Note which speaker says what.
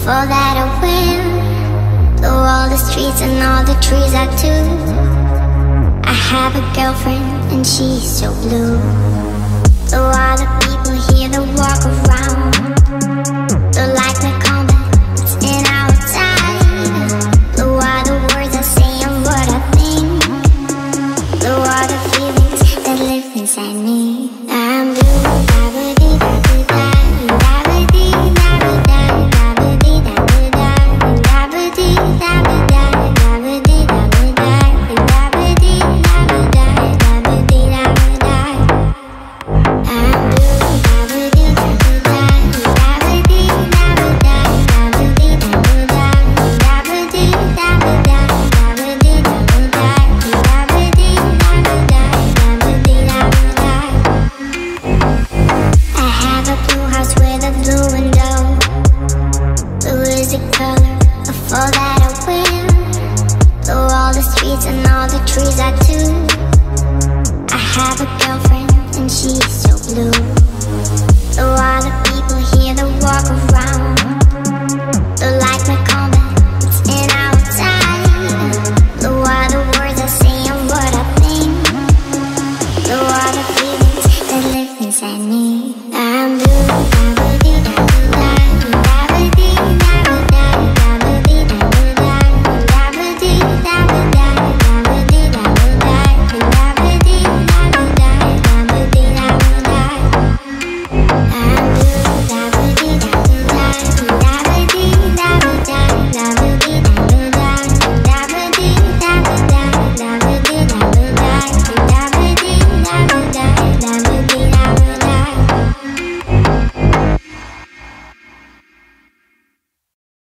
Speaker 1: For that I win, through all the streets and all the trees I do. I have a girlfriend and she's so blue. Through all the people here that walk around,